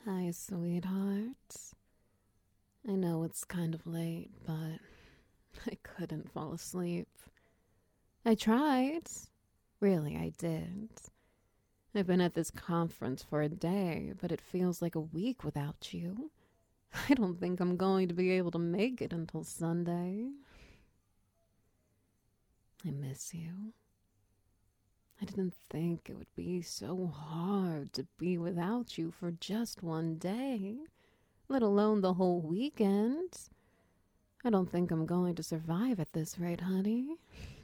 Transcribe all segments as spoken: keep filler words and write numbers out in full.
Hi, sweetheart. I know it's kind of late, but I couldn't fall asleep. I tried. Really, I did. I've been at this conference for a day, but it feels like a week without you. I don't think I'm going to be able to make it until Sunday. I miss you. I didn't think it would be so hard to be without you for just one day, let alone the whole weekend. I don't think I'm going to survive at this rate, honey.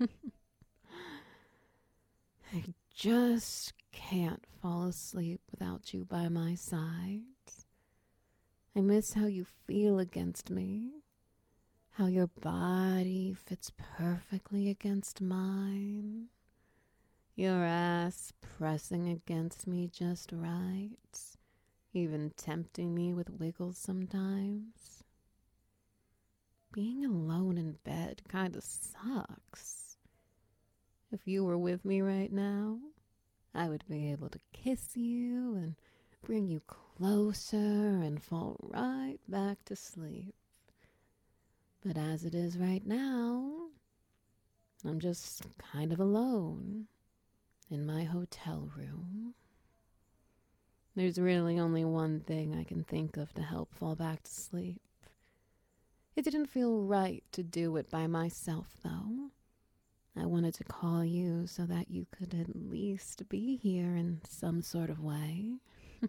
I just can't fall asleep without you by my side. I miss how you feel against me, how your body fits perfectly against mine, your ass pressing against me just right, even tempting me with wiggles sometimes. Being alone in bed kinda sucks. If you were with me right now, I would be able to kiss you and bring you closer and fall right back to sleep. But as it is right now, I'm just kind of alone in my hotel room. There's really only one thing I can think of to help fall back to sleep. It didn't feel right to do it by myself, though. I wanted to call you so that you could at least be here in some sort of way.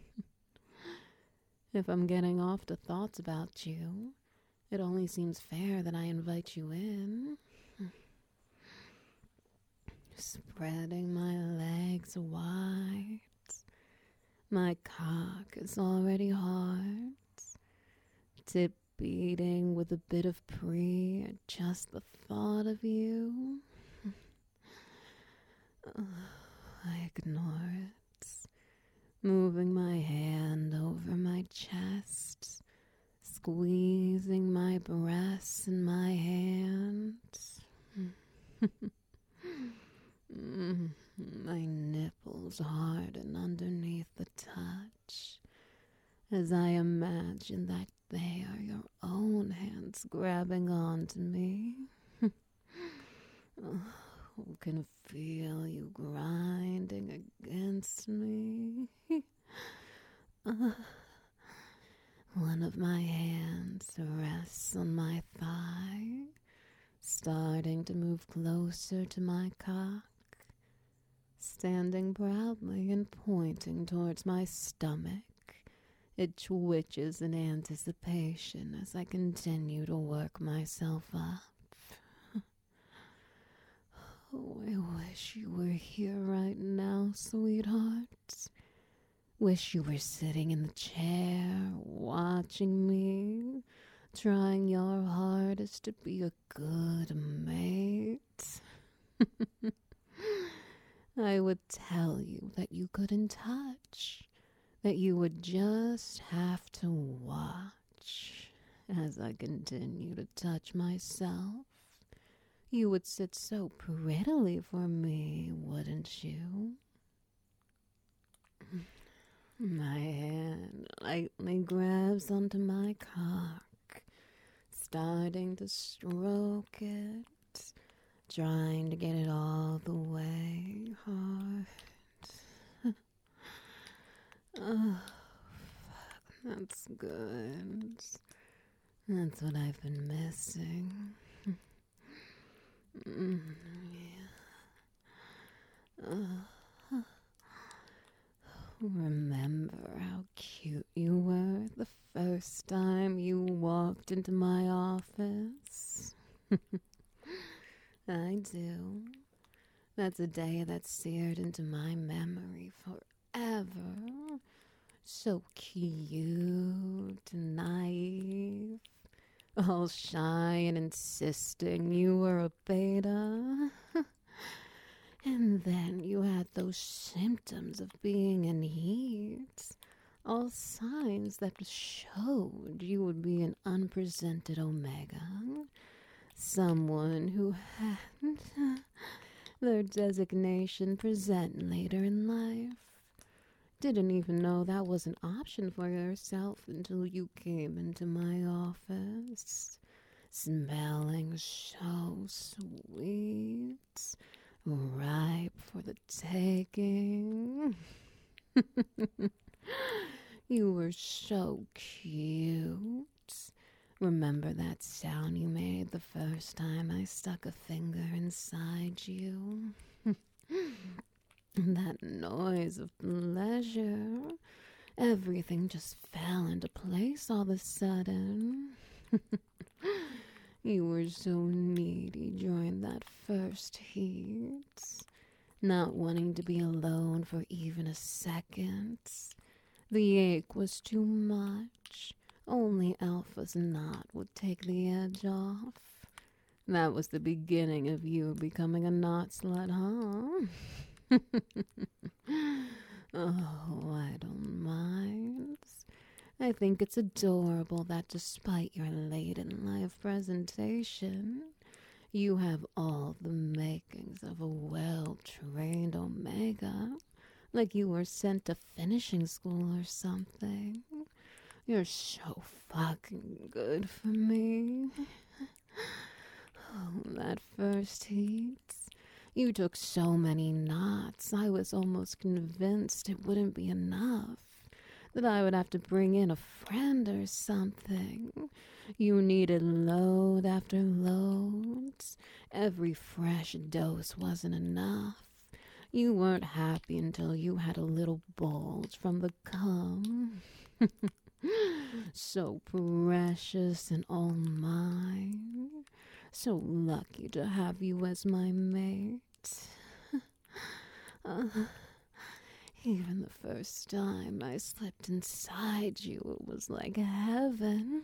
If I'm getting off to thoughts about you, it only seems fair that I invite you in. Spreading my legs wide. My cock is already hard. Tip beating with a bit of pre at just the thought of you. I ignore it, moving my hand over my chest, squeezing my breasts in my hands. My nipples harden underneath the touch as I imagine that they are your own hands grabbing onto me. Oh, can feel you grinding against me. uh, one of my hands rests on my thigh, starting to move closer to my cock, standing proudly and pointing towards my stomach. It twitches in anticipation as I continue to work myself up. Oh, I wish you were here right now, sweetheart. Wish you were sitting in the chair, watching me, trying your hardest to be a good mate. I would tell you that you couldn't touch, that you would just have to watch as I continue to touch myself. You would sit so prettily for me, wouldn't you? My hand lightly grabs onto my cock, starting to stroke it, trying to get it all the way hard. Oh, that's good. That's what I've been missing. Mm, yeah. Uh, remember how cute you were the first time you walked into my office? I do. That's a day that's seared into my memory forever. So cute and naive, all shy and insisting you were a beta. And then you had those symptoms of being in heat, all signs that showed you would be an unpresented omega, someone who had their designation present later in life, Didn't even know that was an option for yourself until you came into my office, smelling so sweet, ripe for the taking. You were so cute. Remember that sound you made the first time I stuck a finger inside you? That noise of pleasure. Everything just fell into place all of a sudden. You were so needy during that first heat, not wanting to be alone for even a second. The ache was too much. Only Alpha's knot would take the edge off. That was the beginning of you becoming a knot slut, huh? Oh, I don't mind. I think it's adorable that despite your late-in-life presentation, you have all the makings of a well-trained Omega, like you were sent to finishing school or something. You're so fucking good for me. Oh, that first heat. You took so many knots, I was almost convinced it wouldn't be enough, that I would have to bring in a friend or something. You needed load after load. Every fresh dose wasn't enough. You weren't happy until you had a little bulge from the cum. So precious and all mine. So lucky to have you as my mate. uh, even the first time I slipped inside you, it was like heaven.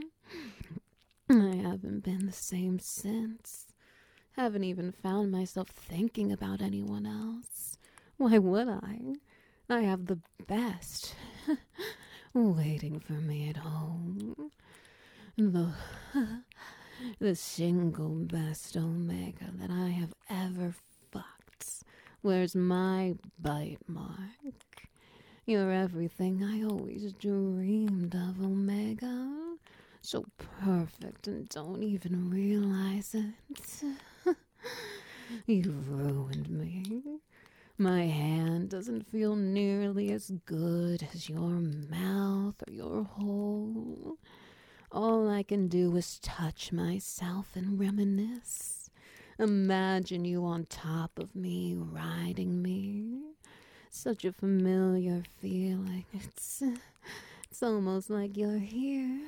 I haven't been the same since. Haven't even found myself thinking about anyone else. Why would I? I have the best waiting for me at home. The, the single best Omega that I have ever fucked. Where's my bite mark? You're everything I always dreamed of, Omega. So perfect and don't even realize it. You've ruined me. My hand doesn't feel nearly as good as your mouth or your hole. All I can do is touch myself and reminisce. Imagine you on top of me, riding me. Such a familiar feeling. It's, it's almost like you're here.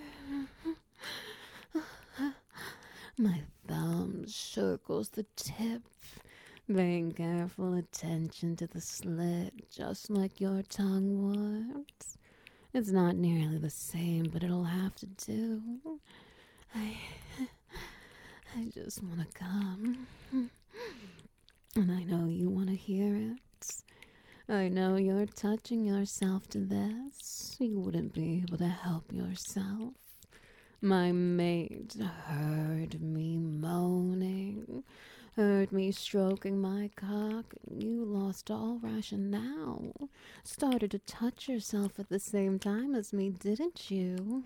My thumb circles the tip, paying careful attention to the slit, just like your tongue would. It's not nearly the same, but it'll have to do. I, I just want to come. And I know you want to hear it. I know you're touching yourself to this. You wouldn't be able to help yourself. My mate heard me moaning, heard me stroking my cock, and you lost all rationale. Started to touch yourself at the same time as me, didn't you?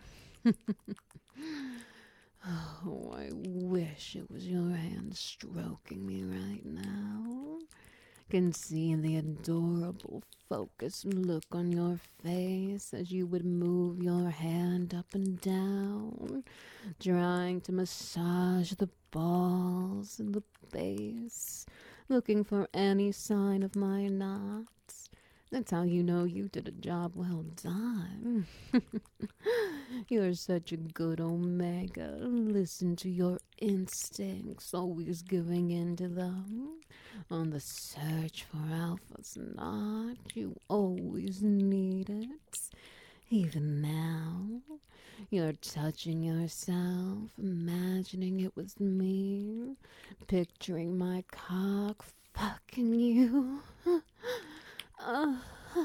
Oh, I wish it was your hand stroking me right now. Can see the adorable focused look on your face as you would move your hand up and down, trying to massage the balls and the base, looking for any sign of my knots. That's how you know you did a job well done. You're such a good Omega. Listen to your instincts, always giving in to them. On the search for Alpha's knot, you always need it. Even now, you're touching yourself, imagining it was me, picturing my cock fucking you. Uh,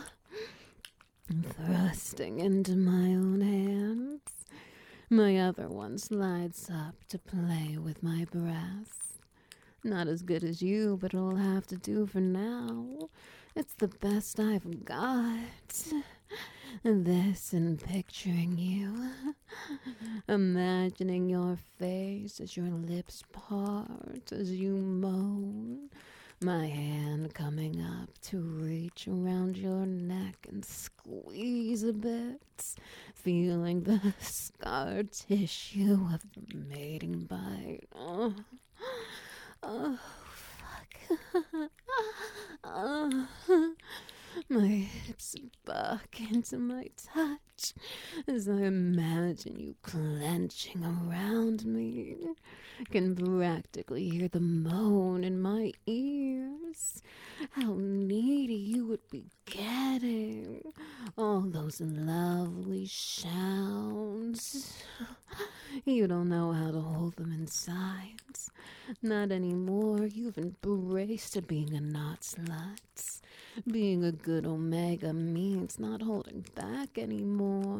thrusting into my own hands. My other one slides up to play with my breasts. Not as good as you, but it'll have to do for now. It's the best I've got. This and picturing you. Imagining your face as your lips part, as you moan. My hand coming up to reach around your neck and squeeze a bit, feeling the scar tissue of the mating bite. Oh, oh fuck. Oh. My hips buck into my touch as I imagine you clenching around me. Can practically hear the moan in my ears. How needy you would be getting. All those lovely sounds. You don't know how to hold them inside. Not anymore. You've embraced being a not slut. Being a good omega means not holding back anymore.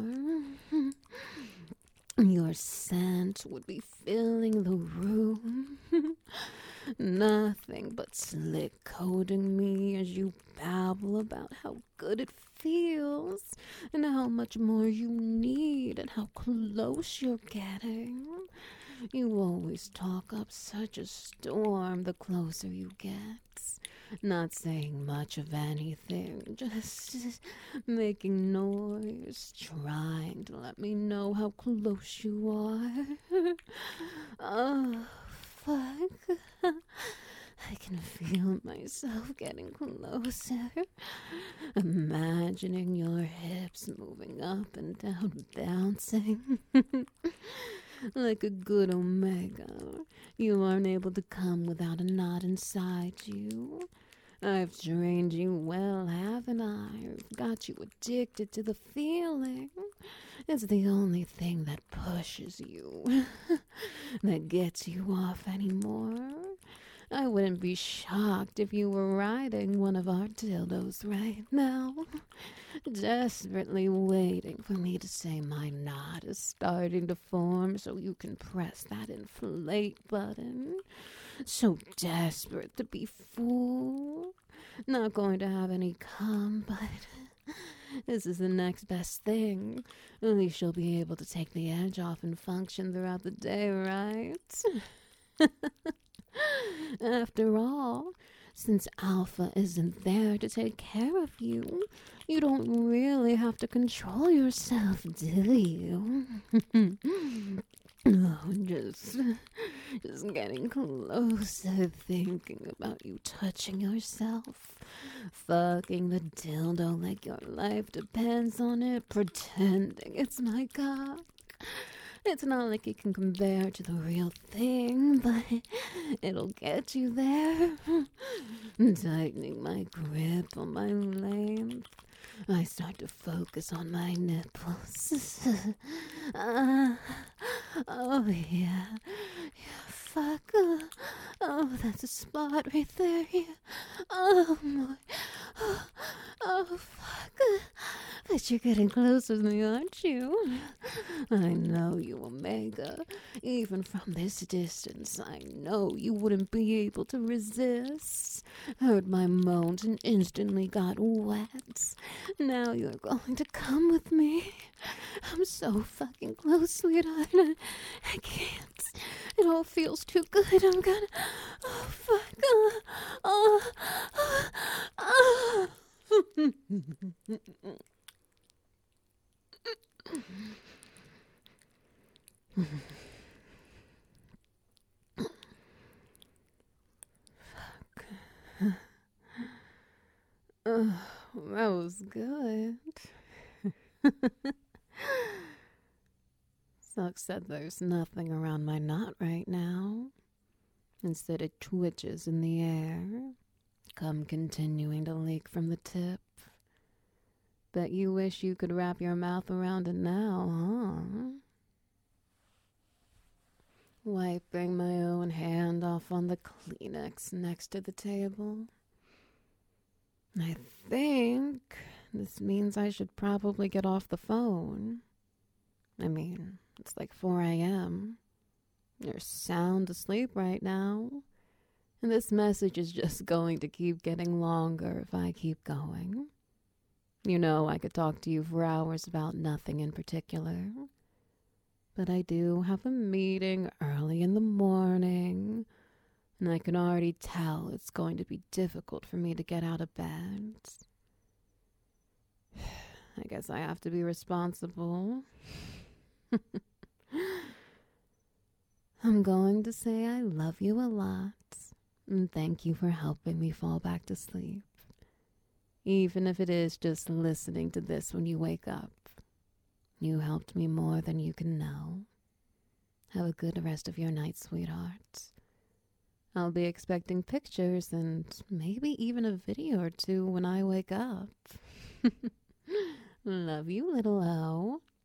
Your scent would be filling the room. Nothing but slick coating me as you babble about how good it feels and how much more you need and how close you're getting. You always talk up such a storm the closer you get. Not saying much of anything, just making noise, trying to let me know how close you are. Oh, fuck. I can feel myself getting closer, imagining your hips moving up and down, bouncing. Like a good omega, you aren't able to come without a knot inside you. I've trained you well, haven't I? I've got you addicted to the feeling. It's the only thing that pushes you, that gets you off anymore. I wouldn't be shocked if you were riding one of our dildos right now, desperately waiting for me to say my knot is starting to form so you can press that inflate button. So desperate to be full. Not going to have any cum, but this is the next best thing. At least you'll be able to take the edge off and function throughout the day, right? After all, since Alpha isn't there to take care of you, you don't really have to control yourself, do you? Oh, just, just getting closer, thinking about you touching yourself, fucking the dildo like your life depends on it, pretending it's my cock. It's not like it can compare to the real thing, but it'll get you there. Tightening my grip on my length, I start to focus on my nipples. uh, oh, yeah. Yeah, fuck. Uh, oh, that's a spot right there. Yeah. Oh, my. Oh, oh fuck. But you're getting closer to me, aren't you? I know you, Omega. Even from this distance, I know you wouldn't be able to resist. Heard my moans and instantly got wet. Now you're going to come with me. I'm so fucking close, sweetheart. I, I can't. It all feels too good. I'm gonna... Oh, fuck. Uh, oh, oh, oh. Fuck. Oh, that was good. Sucks that there's nothing around my knot right now. Instead, it twitches in the air, cum continuing to leak from the tip. Bet you wish you could wrap your mouth around it now, huh? Wiping my own hand off on the Kleenex next to the table. I think this means I should probably get off the phone. I mean, it's like four a.m. You're sound asleep right now. And this message is just going to keep getting longer if I keep going. You know, I could talk to you for hours about nothing in particular. But I do have a meeting early in the morning, and I can already tell it's going to be difficult for me to get out of bed. I guess I have to be responsible. I'm going to say I love you a lot, and thank you for helping me fall back to sleep. Even if it is just listening to this when you wake up. You helped me more than you can know. Have a good rest of your night, sweetheart. I'll be expecting pictures and maybe even a video or two when I wake up. Love you, little O.